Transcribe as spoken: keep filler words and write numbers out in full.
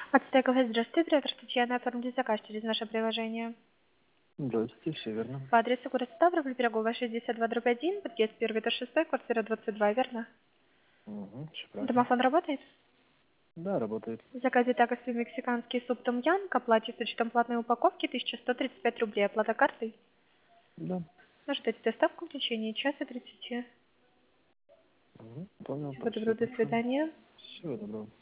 Ацтеков, здравствуйте, оператор Татьяна, оформите заказ через наше приложение. Здравствуйте, все верно. По адресу город Ставрополь, Пироговая, шестьдесят два, дробь один, подъезд первый, этаж шестой, квартира двадцать два, верно? Угу, все правильно. Домофон работает? Да, работает. В заказе такосы мексиканский суп том ям, к оплате с учетом платной упаковки тысяча сто тридцать пять рублей, оплата картой. Да. Ну, ждите доставку в течение часа тридцати. Угу, понял, Всего почти доброго, до конфirm. свидания. Всего доброго.